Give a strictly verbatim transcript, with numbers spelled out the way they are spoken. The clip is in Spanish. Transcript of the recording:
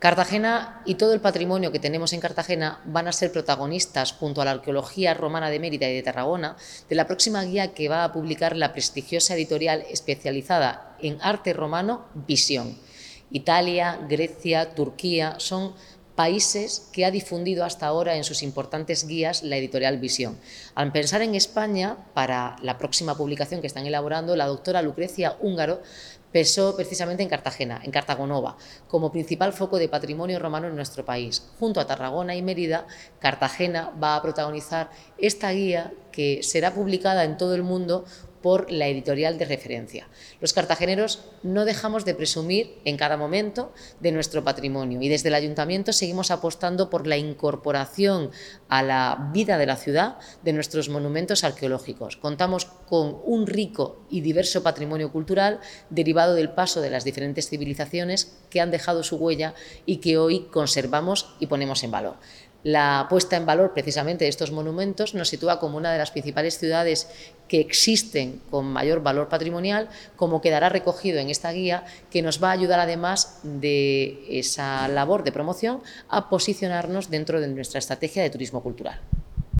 Cartagena y todo el patrimonio que tenemos en Cartagena van a ser protagonistas, junto a la arqueología romana de Mérida y de Tarragona, de la próxima guía que va a publicar la prestigiosa editorial especializada en arte romano Visión. Italia, Grecia, Turquía son países que ha difundido hasta ahora en sus importantes guías la editorial Visión. Al pensar en España, para la próxima publicación que están elaborando, la doctora Lucrecia Húngaro pensó precisamente en Cartagena, en Cartagonova, como principal foco de patrimonio romano en nuestro país. Junto a Tarragona y Mérida, Cartagena va a protagonizar esta guía que será publicada en todo el mundo por la editorial de referencia. Los cartageneros no dejamos de presumir en cada momento de nuestro patrimonio y desde el Ayuntamiento seguimos apostando por la incorporación a la vida de la ciudad de nuestros monumentos arqueológicos. Contamos con un rico y diverso patrimonio cultural derivado del paso de las diferentes civilizaciones que han dejado su huella y que hoy conservamos y ponemos en valor. La puesta en valor precisamente de estos monumentos nos sitúa como una de las principales ciudades que existen con mayor valor patrimonial, como quedará recogido en esta guía, que nos va a ayudar, además de esa labor de promoción, a posicionarnos dentro de nuestra estrategia de turismo cultural.